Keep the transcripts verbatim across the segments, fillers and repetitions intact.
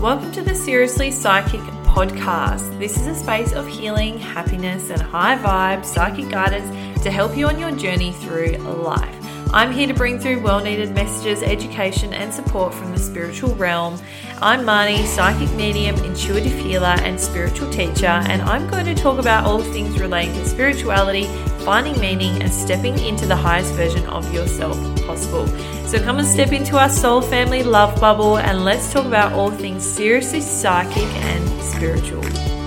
Welcome to the Seriously Psychic podcast. This is a space of healing, happiness, and high vibe psychic guidance to help you on your journey through life. I'm here to bring through well-needed messages, education, and support from the spiritual realm. I'm Marnie, psychic medium, intuitive healer, and spiritual teacher, and I'm going to talk about all things relating to spirituality, finding meaning, and stepping into the highest version of yourself possible. So come and step into our soul family love bubble, and let's talk about all things seriously psychic and spiritual.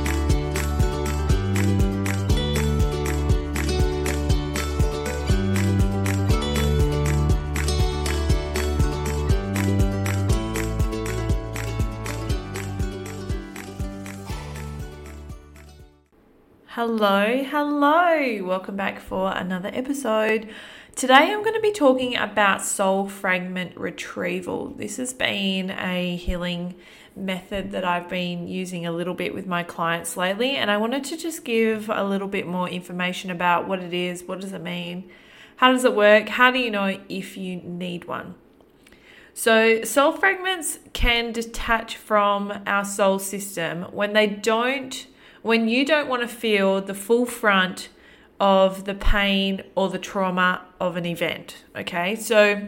Hello, hello. Welcome back for another episode. Today I'm going to be talking about soul fragment retrieval. This has been a healing method that I've been using a little bit with my clients lately, and I wanted to just give a little bit more information about what it is, what does it mean, how does it work, how do you know if you need one. So soul fragments can detach from our soul system when they don't When you don't want to feel the full front of the pain or the trauma of an event, okay? So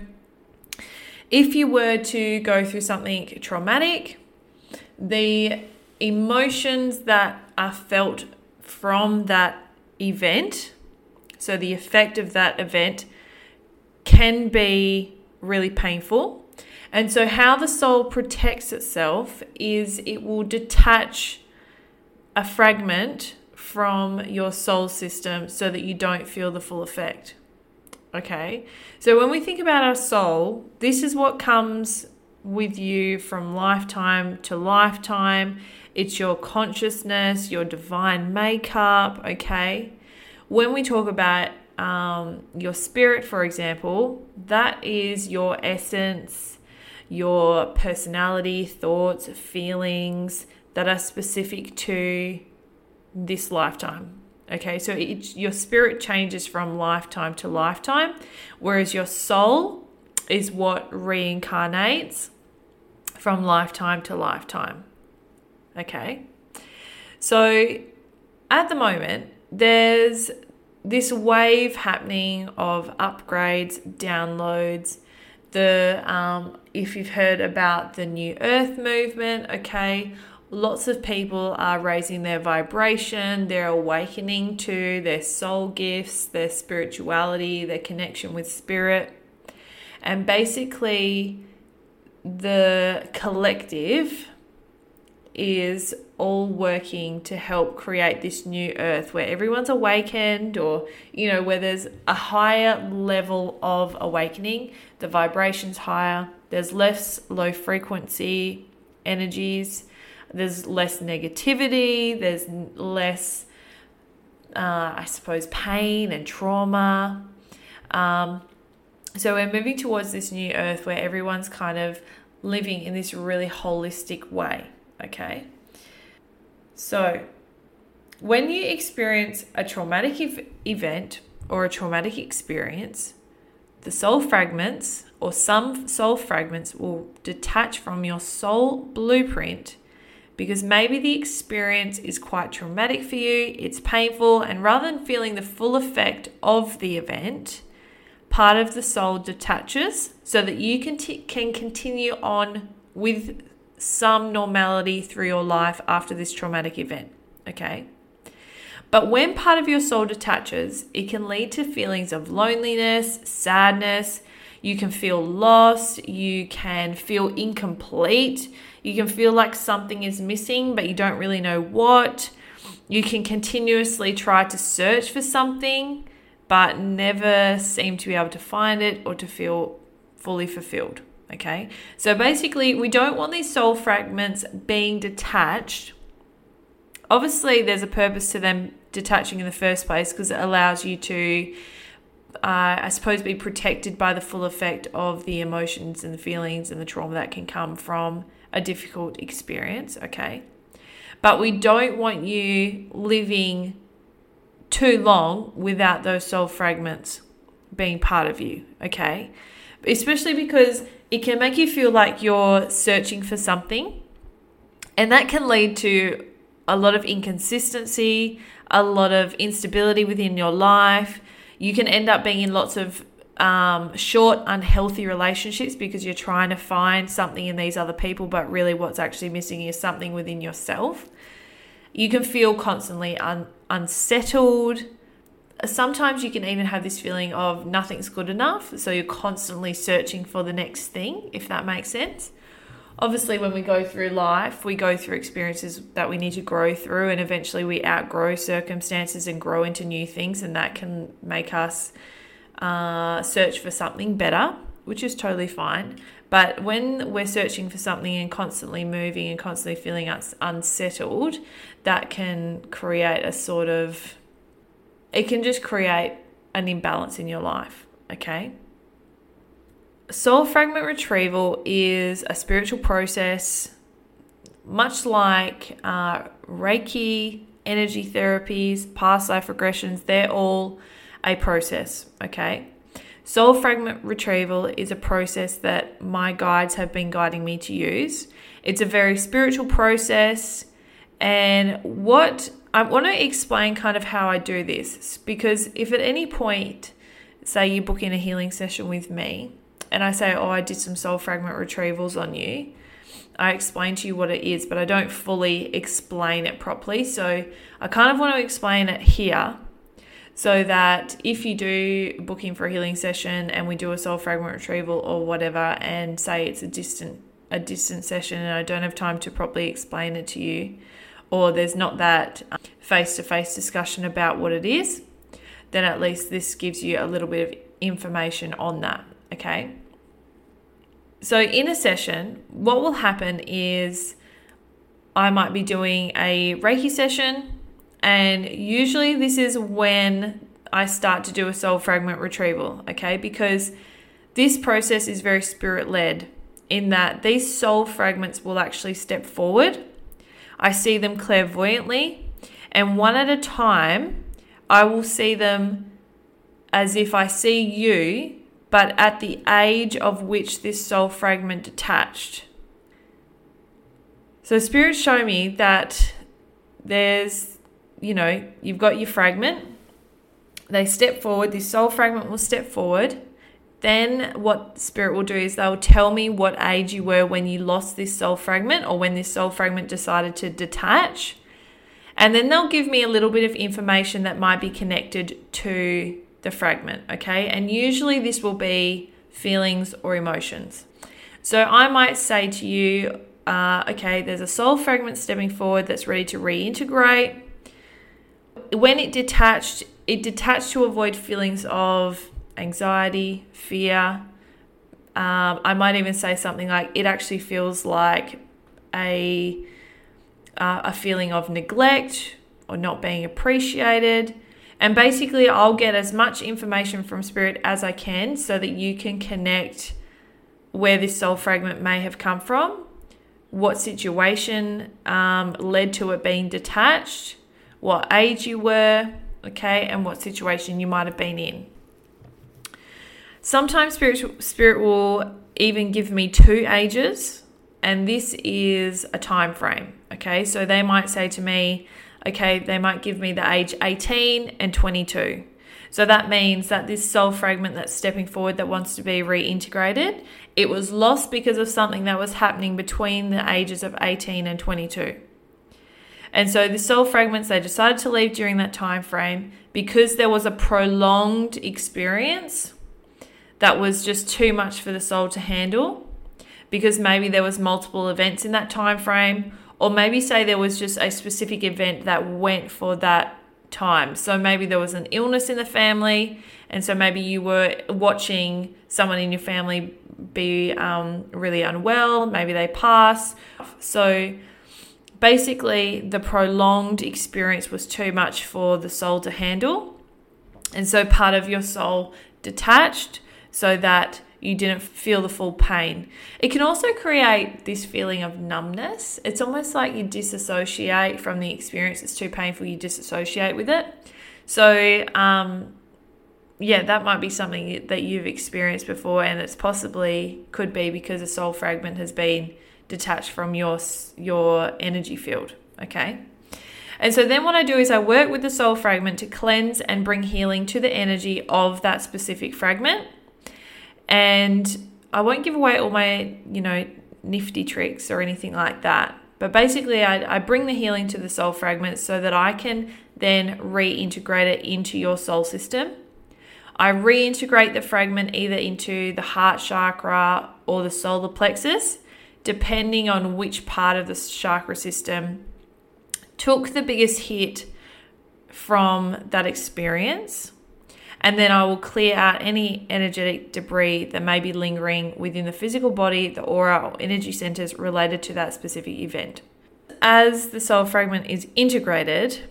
if you were to go through something traumatic, the emotions that are felt from that event, so the effect of that event, can be really painful. And so how the soul protects itself is it will detach a fragment from your soul system so that you don't feel the full effect. Okay, so when we think about our soul, this is what comes with you from lifetime to lifetime. It's your consciousness, your divine makeup. Okay, when we talk about um, your spirit, for example, that is your essence, your personality, thoughts, feelings that are specific to this lifetime. Okay, so it, your spirit changes from lifetime to lifetime, whereas your soul is what reincarnates from lifetime to lifetime. Okay, so at the moment, there's this wave happening of upgrades, downloads. The um, if you've heard about the New Earth movement, okay, lots of people are raising their vibration, they're awakening to their soul gifts, their spirituality, their connection with spirit. And basically, the collective is all working to help create this new earth where everyone's awakened, or, you know, where there's a higher level of awakening, the vibration's higher, there's less low frequency energies, there's less negativity, there's less, uh, I suppose, pain and trauma. Um, so we're moving towards this new earth where everyone's kind of living in this really holistic way, okay? So when you experience a traumatic ev- event or a traumatic experience, the soul fragments or some soul fragments will detach from your soul blueprint because maybe the experience is quite traumatic for you, it's painful, and rather than feeling the full effect of the event, part of the soul detaches so that you can, t- can continue on with some normality through your life after this traumatic event, okay? But when part of your soul detaches, it can lead to feelings of loneliness, sadness. You can feel lost. You can feel incomplete. You can feel like something is missing, but you don't really know what. You can continuously try to search for something, but never seem to be able to find it or to feel fully fulfilled. Okay, so basically, we don't want these soul fragments being detached. Obviously, there's a purpose to them detaching in the first place because it allows you to, uh, I suppose, be protected by the full effect of the emotions and the feelings and the trauma that can come from a difficult experience, okay? But we don't want you living too long without those soul fragments being part of you, okay? Especially because it can make you feel like you're searching for something And that can lead to a lot of inconsistency, a lot of instability within your life. You can end up being in lots of um, short, unhealthy relationships because you're trying to find something in these other people, but really what's actually missing is something within yourself. You can feel constantly un- unsettled. Sometimes you can even have this feeling of nothing's good enough. So you're constantly searching for the next thing, if that makes sense. Obviously, when we go through life, we go through experiences that we need to grow through, and eventually we outgrow circumstances and grow into new things, and that can make us uh, search for something better, which is totally fine. But when we're searching for something and constantly moving and constantly feeling us unsettled, that can create a sort of, it can just create an imbalance in your life, okay? Soul fragment retrieval is a spiritual process, much like uh, Reiki, energy therapies, past life regressions. They're all a process, okay? Soul fragment retrieval is a process that my guides have been guiding me to use. It's a very spiritual process, and what I want to explain kind of how I do this, because if at any point, say you book in a healing session with me, and I say, oh, I did some soul fragment retrievals on you, I explain to you what it is, but I don't fully explain it properly. So I kind of want to explain it here so that if you do book in for a healing session and we do a soul fragment retrieval or whatever, and say it's a distant a distant session and I don't have time to properly explain it to you, or there's not that face-to-face discussion about what it is, then at least this gives you a little bit of information on that, okay? So in a session, what will happen is I might be doing a Reiki session, and usually this is when I start to do a soul fragment retrieval, okay? Because this process is very spirit-led in that these soul fragments will actually step forward. I see them clairvoyantly, and one at a time, I will see them as if I see you, but at the age of which this soul fragment detached. So spirits show me that there's, you know, you've got your fragment. They step forward. This soul fragment will step forward. Then what spirit will do is they'll tell me what age you were when you lost this soul fragment, or when this soul fragment decided to detach. And then they'll give me a little bit of information that might be connected to the fragment, okay? And usually this will be feelings or emotions. So I might say to you, uh, okay, there's a soul fragment stepping forward that's ready to reintegrate. When it detached, it detached to avoid feelings of anxiety, fear. Um, I might even say something like, it actually feels like a, uh, a feeling of neglect or not being appreciated. And basically, I'll get as much information from spirit as I can so that you can connect where this soul fragment may have come from, what situation um, led to it being detached, what age you were, okay, and what situation you might have been in. Sometimes spirit, spirit will even give me two ages, and this is a time frame, okay? So they might say to me, okay, they might give me the age eighteen and twenty-two. So that means that this soul fragment that's stepping forward that wants to be reintegrated, it was lost because of something that was happening between the ages of eighteen and twenty-two. And so the soul fragments, they decided to leave during that time frame because there was a prolonged experience that was just too much for the soul to handle, because maybe there was multiple events in that time frame, or maybe say there was just a specific event that went for that time. So maybe there was an illness in the family, and so maybe you were watching someone in your family be um, really unwell, maybe they pass. So basically the prolonged experience was too much for the soul to handle, and so part of your soul detached so that you didn't feel the full pain. It can also create this feeling of numbness. It's almost like you disassociate from the experience. It's too painful, you disassociate with it. So, um, yeah, that might be something that you've experienced before, and it's possibly could be because a soul fragment has been detach from your your energy field, okay? And so then what I do is I work with the soul fragment to cleanse and bring healing to the energy of that specific fragment. And I won't give away all my, you know, nifty tricks or anything like that. But basically I, I bring the healing to the soul fragment so that I can then reintegrate it into your soul system. I reintegrate the fragment either into the heart chakra or the solar plexus, depending on which part of the chakra system took the biggest hit from that experience. And then I will clear out any energetic debris that may be lingering within the physical body, the aura, or energy centers related to that specific event. As the soul fragment is integrated,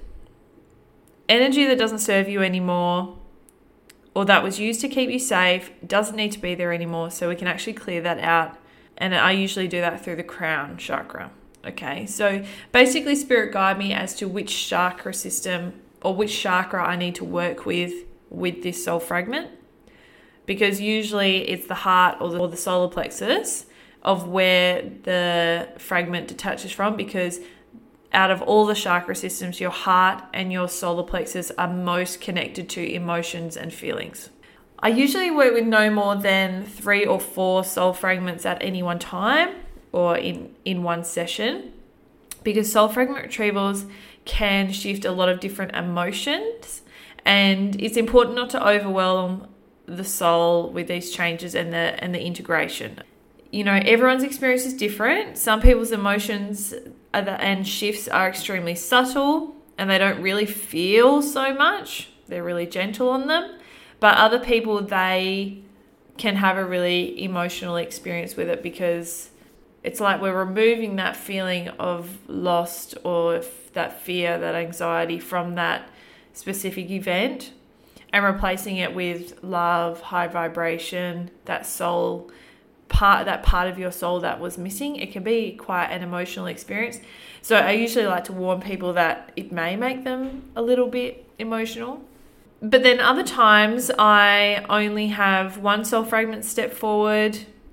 energy that doesn't serve you anymore or that was used to keep you safe doesn't need to be there anymore. So we can actually clear that out. And I usually do that through the crown chakra. Okay, so basically spirit guide me as to which chakra system or which chakra I need to work with with this soul fragment, because usually it's the heart or the, or the solar plexus of where the fragment detaches from, because out of all the chakra systems, your heart and your solar plexus are most connected to emotions and feelings. I usually work with no more than three or four soul fragments at any one time or in, in one session, because soul fragment retrievals can shift a lot of different emotions, and it's important not to overwhelm the soul with these changes and the and the integration. You know, everyone's experience is different. Some people's emotions are the, and shifts are extremely subtle and they don't really feel so much. They're really gentle on them. But other people, they can have a really emotional experience with it, because it's like we're removing that feeling of lost or that fear, that anxiety from that specific event and replacing it with love, high vibration, that soul part, that part of your soul that was missing. It can be quite an emotional experience. So I usually like to warn people that it may make them a little bit emotional. But then other times I only have one soul fragment step forward,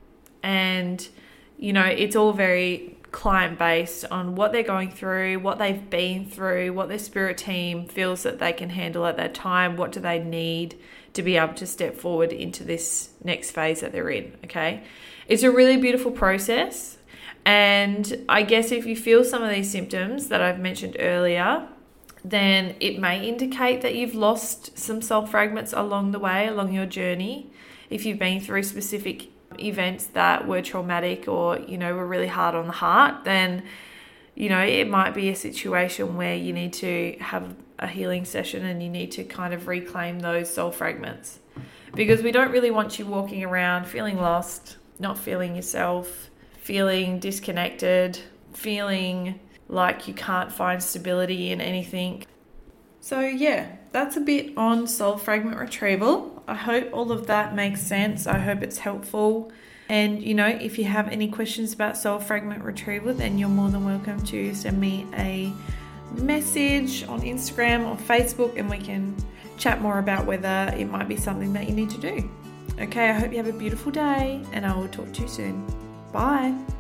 and, you know, it's all very client based on what they're going through, what they've been through, what their spirit team feels that they can handle at that time, what do they need to be able to step forward into this next phase that they're in, okay? It's a really beautiful process. And I guess if you feel some of these symptoms that I've mentioned earlier, then it may indicate that you've lost some soul fragments along the way, along your journey. If you've been through specific events that were traumatic or, you know, were really hard on the heart, then, you know, it might be a situation where you need to have a healing session and you need to kind of reclaim those soul fragments, because we don't really want you walking around feeling lost, not feeling yourself, feeling disconnected, feeling like you can't find stability in anything. So yeah, that's a bit on soul fragment retrieval. I hope all of that makes sense. I hope it's helpful. And, you know, if you have any questions about soul fragment retrieval, then you're more than welcome to send me a message on Instagram or Facebook, and we can chat more about whether it might be something that you need to do. Okay, I hope you have a beautiful day, and I will talk to you soon. Bye.